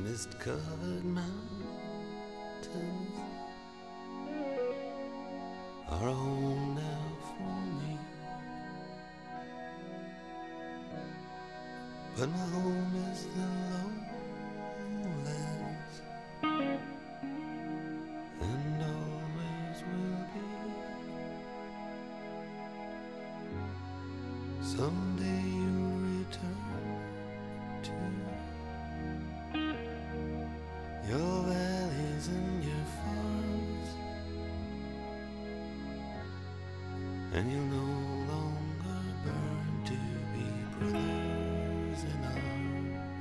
Mist-covered mountains are home now for me, but my home is the lowlands, and always will be. Someday you'll return to your valleys and your farms, and you'll no longer burn to be brothers in arms.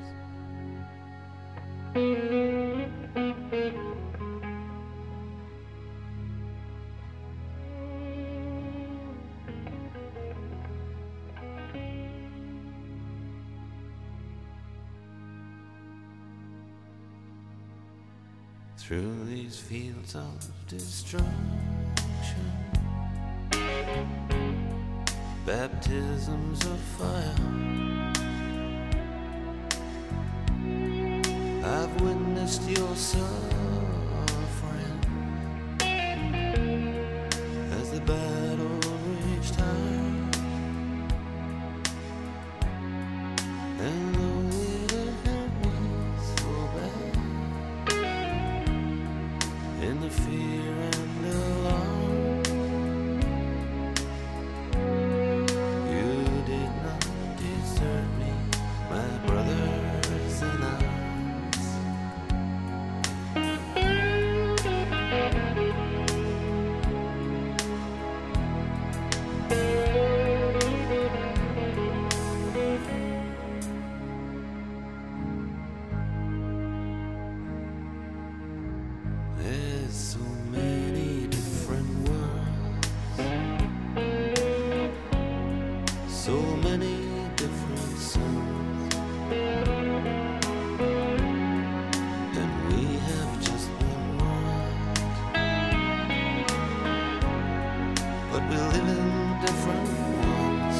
Through these fields of destruction, baptisms of fire, I've witnessed your suffering as the battle raged high, and though it hurt me so bad, in the fear and alarm, you did not desert me, my brothers in arms. There's so many different worlds, so many different suns, and we have just one world, but we live in different ones.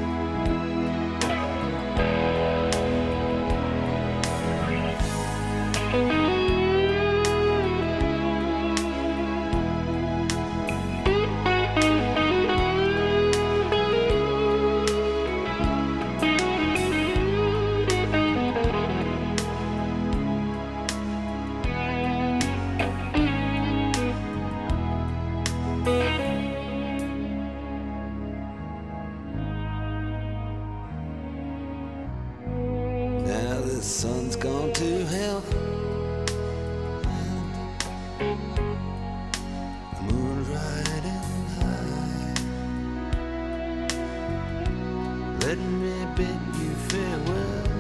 Now the sun's gone to hell, and the moon's riding high. Let me bid you farewell.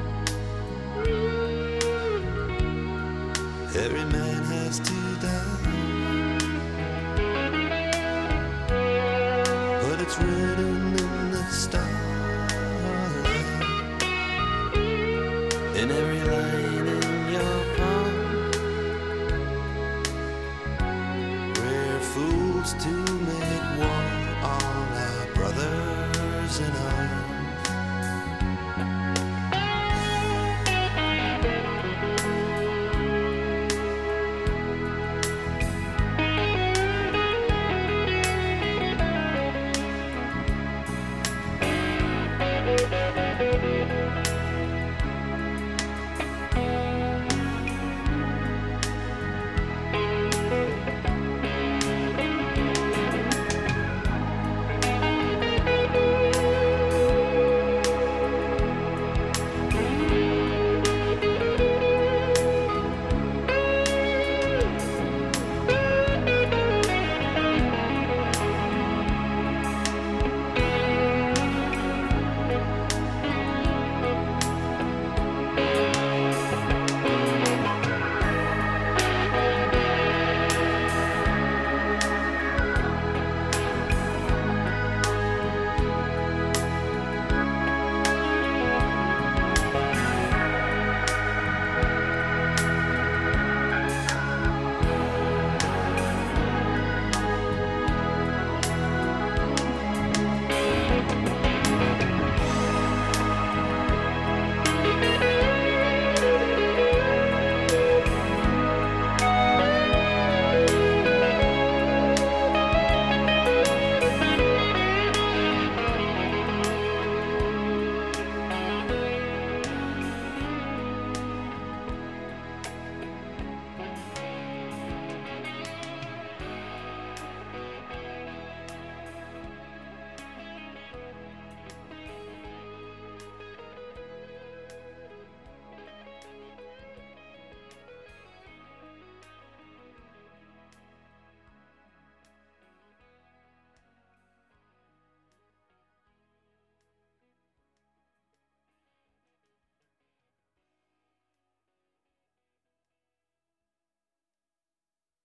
Every man has to die, but it's written in the starlight, in every line in your palm. We're fools to